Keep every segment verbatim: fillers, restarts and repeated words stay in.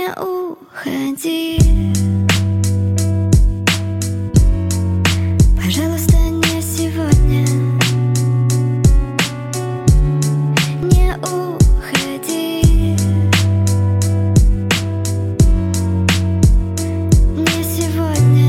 Не уходи, пожалуйста, не сегодня. Не уходи, не сегодня.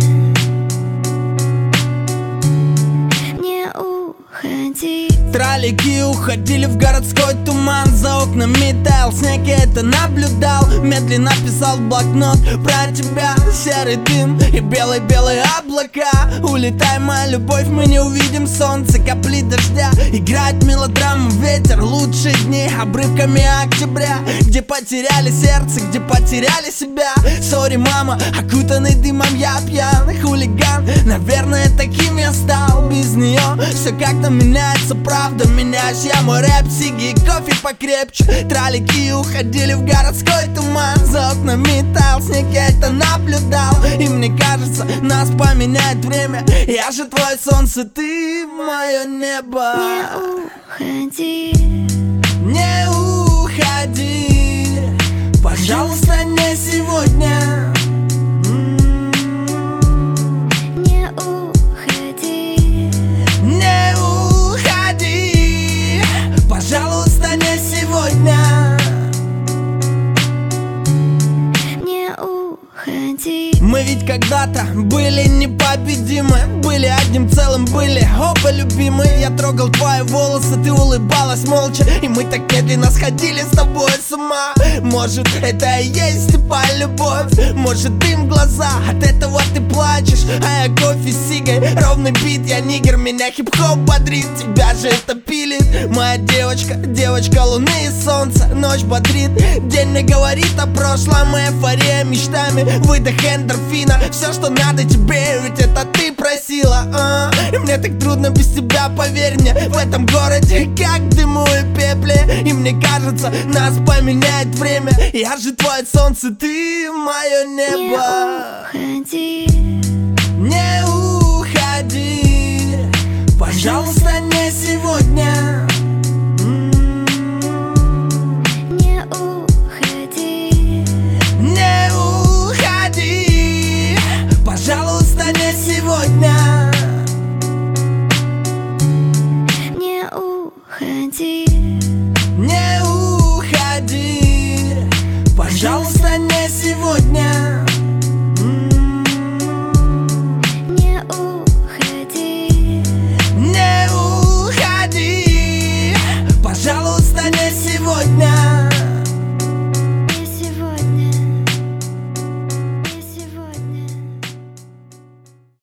Не уходи. Троллейки уходили в городской туман. За окнами таял снег, я это наблюдал. Медленно писал в блокнот про тебя. Серый дым и белые-белые облака. Улетай, моя любовь, мы не увидим солнце. Капли дождя, играет мелодрама. Ветер, лучшие дни обрывками октября. Где потеряли сердце, где потеряли себя. Сори, мама, окутанный дымом я пьяный хулиган. Наверное, таким я стал. Без нее все как-то меняется, правда. Меняешь я мой рэп, сиги и кофе покрепче. Троллейки уходили в городской туман. За окнами таял снег, я это наблюдал. И мне кажется, нас поменяет время. Я же твое солнце, ты мое небо. Не уходи, не уходи, пожалуйста, не сегодня. не уходи, Не уходи, пожалуйста, не сегодня. не уходи. Мы ведь когда-то были непобедимы. Были одним целым, были оба любимы. Я трогал твои волосы, ты улыбалась молча. И мы так медленно сходили с тобой с ума. Может, это и есть типа любовь. Может, дым в глаза, от этого ты плачешь. А я кофе с сигой, ровный бит, я нигер. Меня хип-хоп бодрит, тебя же это пилит. Моя девочка, девочка луны и солнца. Ночь бодрит, день мне говорит о прошлом. Эйфория мечтами, выдох эндорфина. Все, что надо тебе, ведь это ты просила, а? И мне так трудно без тебя, поверь мне. В этом городе как в дыму и пепле. И мне кажется, нас поменяет время. Я же твое солнце, ты мое небо. Не уходи, Не уходи, пожалуйста, не сегодня.